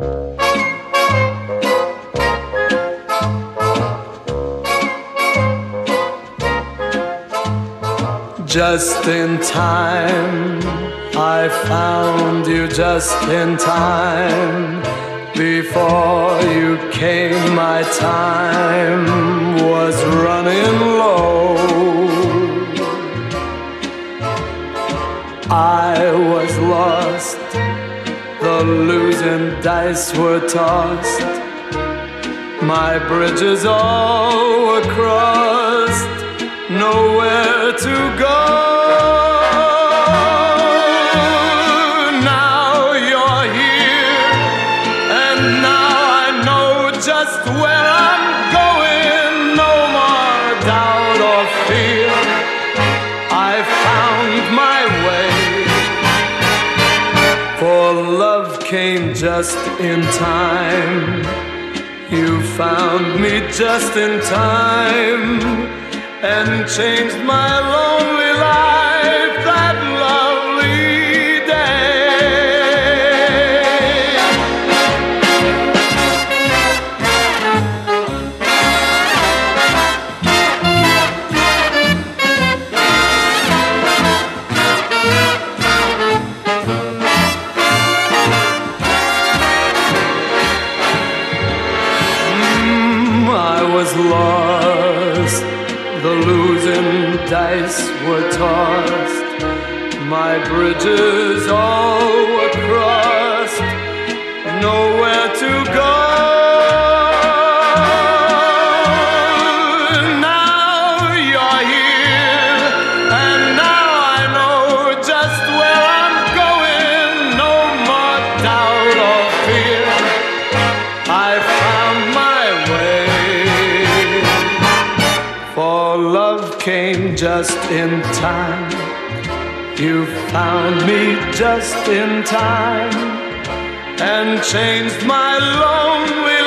Just in time, I found you just in time. Before you came, my time was running low. I was lost, the losing dice were tossed. My bridges all were crossed, nowhere to go. Now you're here, and now I know just where I'm going. No more doubt or fear, I found my way. For love came just in time. You found me just in time and changed my lonely life that lovely day. I was lost, the losing dice were tossed. My bridges all were crossed, nowhere to go. Now you're here, and now I know just where I'm going. No more doubt or fear, I found my way. For love came just in time. You found me just in time and changed my lonely